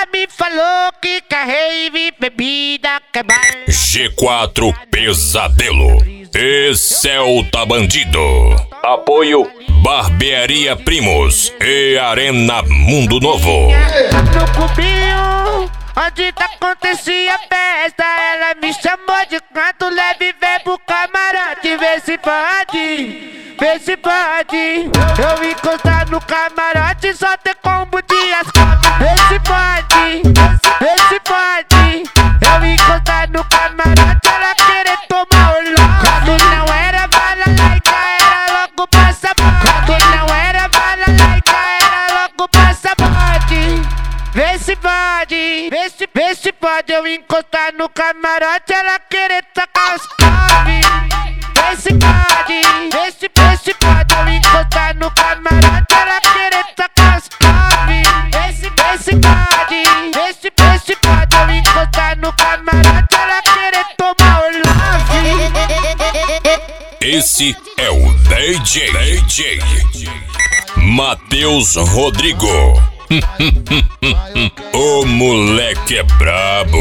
Ela me falou que quer rave, bebida, quer baile. G4 Pesadelo. Esse é o Tá Bandido. Apoio Barbearia Primos e Arena Mundo Novo. No cubinho, onde acontecia a festa, ela me chamou de canto leve, vem pro camarote, vê se pode, vê se pode. Eu encostar no camarote, só ter combo de asfalto. Vê se pode, vê se pode. Eu encostar no camarote, ela querer tomar o louco. Quando não era balalaica, era logo passaporte. Quando não era balalaica, era logo passaporte. Vê se pode, vê se pode eu encostar no camarote, ela querer tacar os come. Vê se pode, vê se pode eu encostar no camarote, ela querer tacar os come. Vê se pode, vê se pode eu encostar no camarote, ela querer tomar o love. Esse é o DJ Matheus Rodrigo. O moleque é brabo.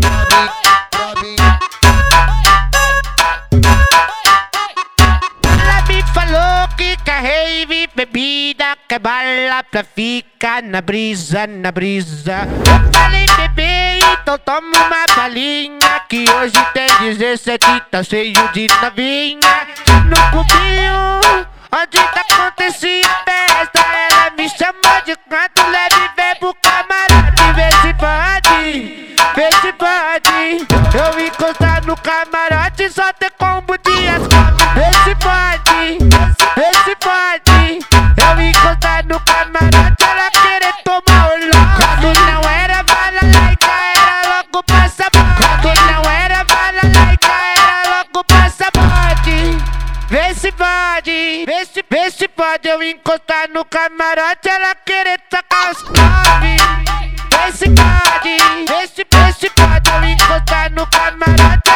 Ela me falou que quer rave, bebida, quer bala pra ficar na brisa, na brisa. Eu falei, bebê, então toma uma balinha, que hoje tem 17, tá cheio de novinha. No cubinho, onde acontecia a festa, ela me chamou de canto leve, vem pro camarote, vê se pode, vê se pode. Eu encostar no camarote, só ter combo de asfalto. Vê se pode, vê se pode. Eu encostar no camarote, ela querer tomar o louco. Quando não era balalaica, era logo passaporte. Quando não era balalaica, era logo passaporte. Vê se pode, vê se pode eu encostar no camarote, ela querer tacar os come. Vê se pode, vê se pode eu encostar no camarote,